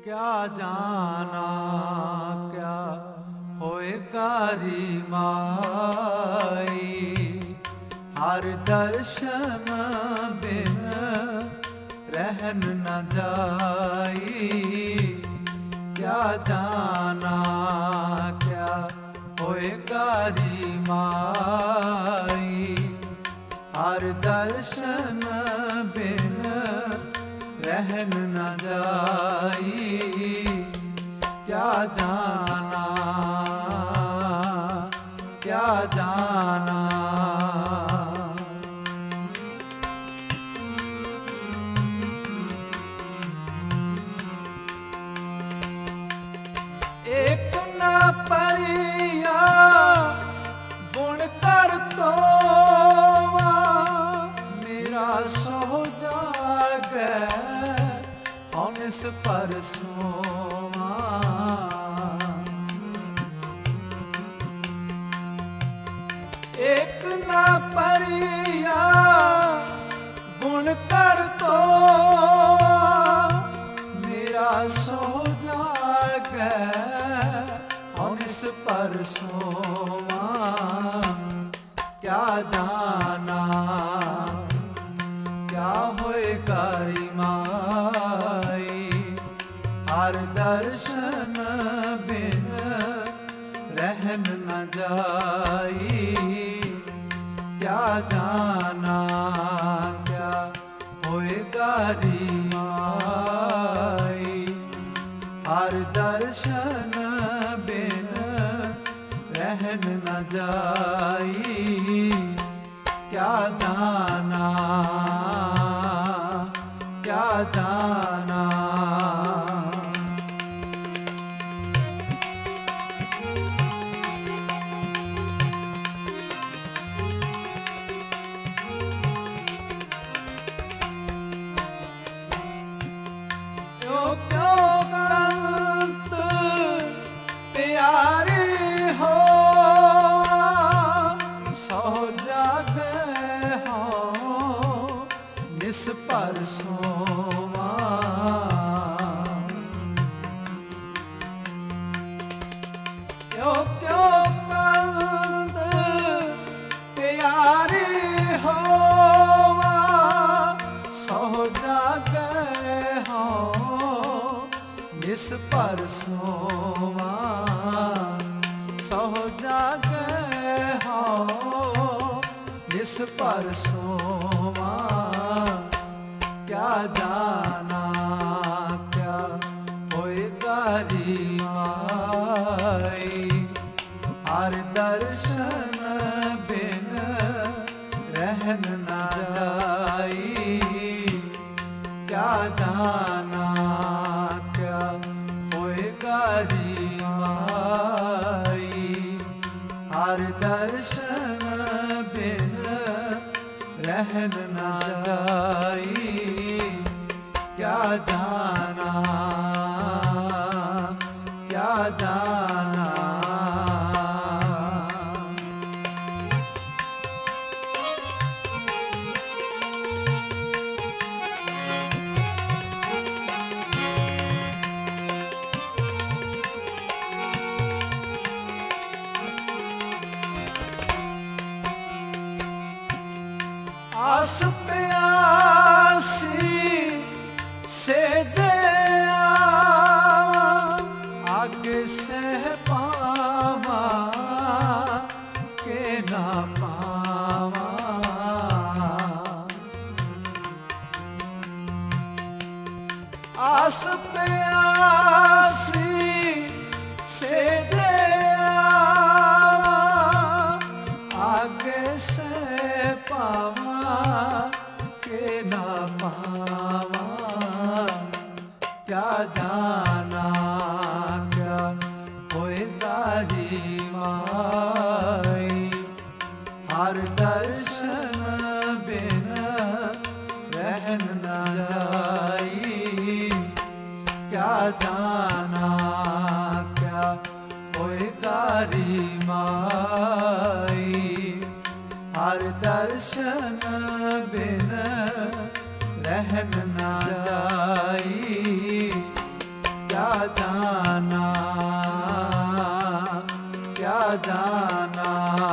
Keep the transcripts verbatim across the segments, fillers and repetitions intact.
क्या जाना क्या होए कारी माई, हर दर्शन बिन रहन न जाई। क्या जाना क्या होए कारी माई, हर दर्शन बिन रहन न जाई। क्या जाना क्या जाना एक न परिया गुण कर तोवा, मेरा सो जागै औनिस परसोवा। एक न परिया गुण कर तोवा, मेरा सो जागै औनिस परसोवा। क्या जाना क्या होए कारी माई, हर दर्शन बिन रहन न जाई। क्या जाना क्या होए कारी माई, हर दर्शन बिन रहन न जाई। क्या जाना क्या जाना यो क्यों गंत प्यारी हो, सो जागे हो निस परसोवा। यो क्यों गंत प्यारी हो, सो जागे हो निस परसोवा। सो जागे हो निस परसोवा। क्या जाना क्या होए कारी माई, हर दर्शन बिन रहन न जाई। क्या जाना क्या होए कारी माई, हर दर्शन बिन रहन न जाई। क्या जाना क्या जाना आस प्यासी से दे आवा, आगे से पावा के ना पावा। आस प्यासी से दे आवा, आगे से पावा के ना पावा। क्या जाना क्या होए कारी माई, हर दर्शन बिन रहन न जाई। क्या जाना क्या होए कारी माई, हर दर्शन बिन रहन न जाई। क्या क्या जाना क्या जाना।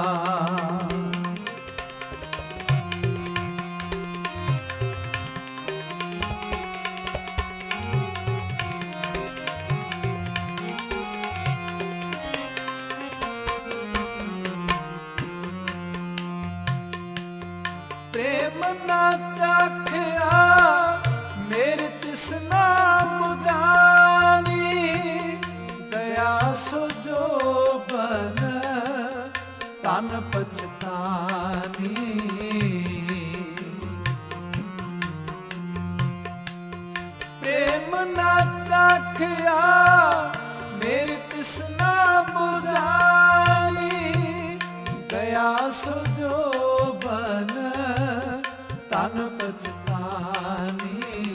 प्रेम ना चाखया मेरी तृष्णा बुझानी, गया सो जो बन तन पछतानी। प्रेम ना चाखया मेरी तृष्णा बुझानी, गया सो जो बन तन पछतानी।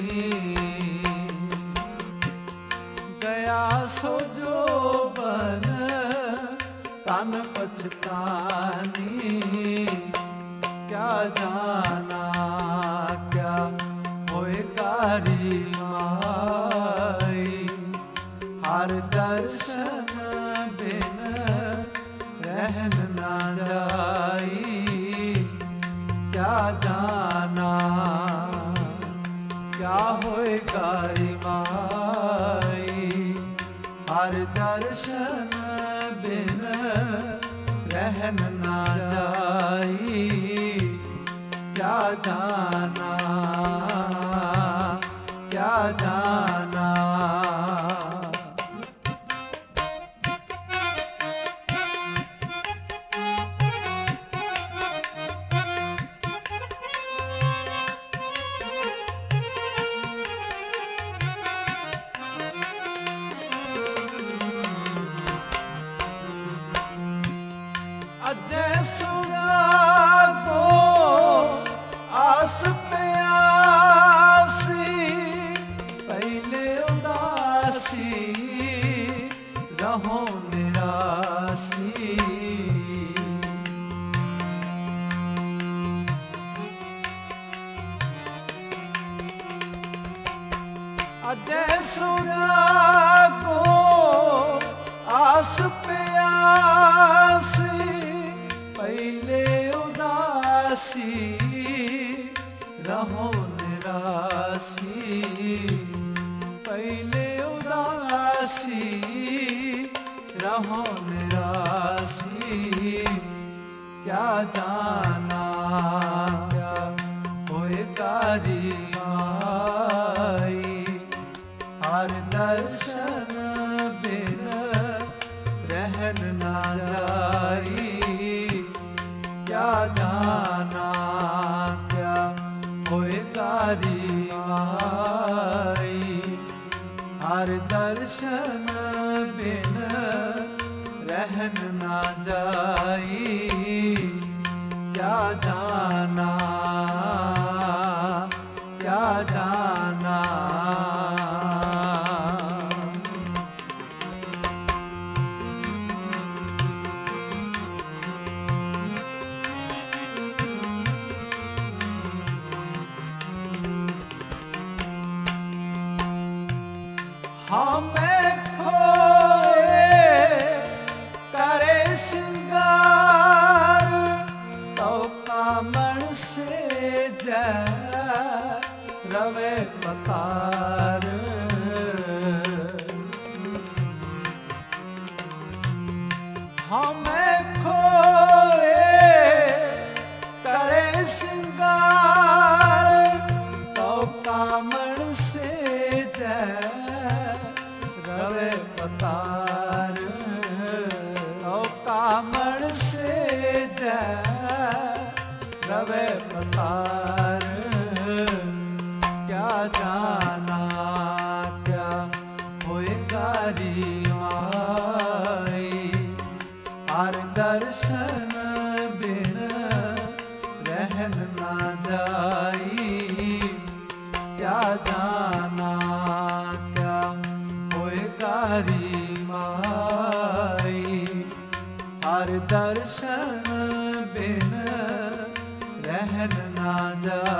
गया सो जो बन तन पछतानी। क्या जाना क्या होएगा री माई, हर दर्शन बिन रहन ना जाई। क्या जाना क्या होएगा री माई, हर दर्शन बिन रहन ना जाई। क्या जाना क्या जाना। अजय सुरागो आस प्यासी, पहले उदासी रहो निरासी। अजय सुरागो आस प्यासी, पहले उदासी रहो निरासी। पहले उदासी रहो निरासी। क्या जाना क्या होएगा री माई, हर दर्शन बिन रहन ना जाई। क्या जाना क्या होएगा री माई, हर दर्शन बिन रहन ना जाई। क्या जाना क्या जाना। हमें खोए करे श्रृंगार, तो कामण से जय रवे पतार। हमें खोए करे श्रृंगार, तो कामण से जय रवे पतार। ओ कामण से जय रवे पतार। क्या जाना क्या होएगा री माई, हर दर्शन बिन रहन ना जाई। क्या जाना क्या होएगा री माई, हर दर्शन बिन रहन ना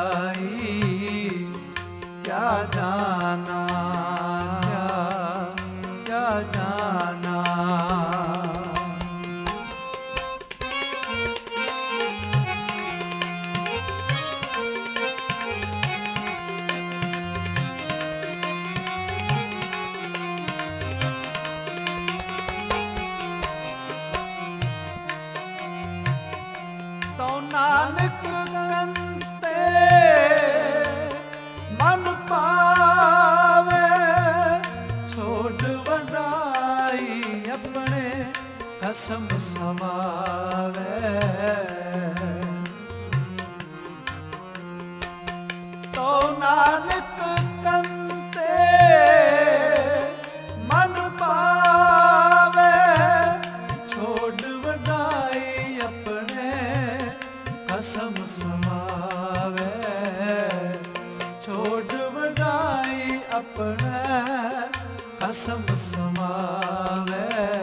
जाई। क्या जाना क्या ਕਸਮ ਸਮਾਵੈ। ਤੋ ਨਾਨਕ ਕੰਤੇ ਮਨ ਪਾਵੇ, ਛੋੜ ਵਡਾਈ ਆਪਣੇ ਕਸਮ ਸਮਾਵੈ। ਛੋੜ ਵਡਾਈ ਆਪਣੇ ਕਸਮ ਸਮਾਵੈ।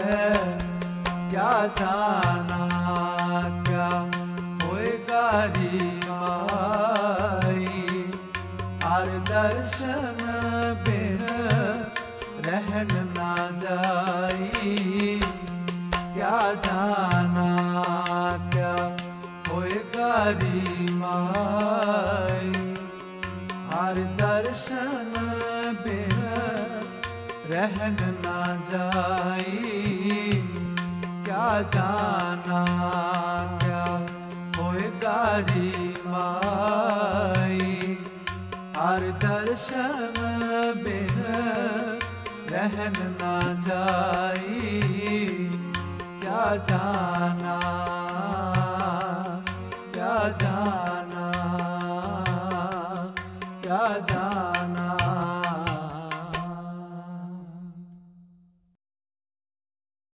ਕਿਆ ਜਾਣਾ ਕਿਆ ਹੋਏਗਾ ਰੀ ਮਾਈ, ਹਰ ਦਰਸ਼ਨ ਬਿਨ ਰਹਿਣ ਨਾ ਜਾਈ। ਕਿਆ ਜਾਣਾ ਕਿਆ ਹੋਏਗਾ ਰੀ ਮਾਈ, ਹਰ ਦਰਸ਼ਨ ਬਿਨ ਰਹਿਣ ਨਾ ਜਾਈ। ਕਿਆ ਜਾਣਾ ਕਿਆ ਹੋਏਗਾ ਰੀ ਮਾਈ, ਹਰ ਦਰਸ਼ਨ ਬਿਨ ਰਹਿਣ ਨਾ ਜਾਈ। ਕਿਆ ਜਾਣਾ ਕਿਆ ਜਾਣਾ ਕਿਆ ਜਾਣਾ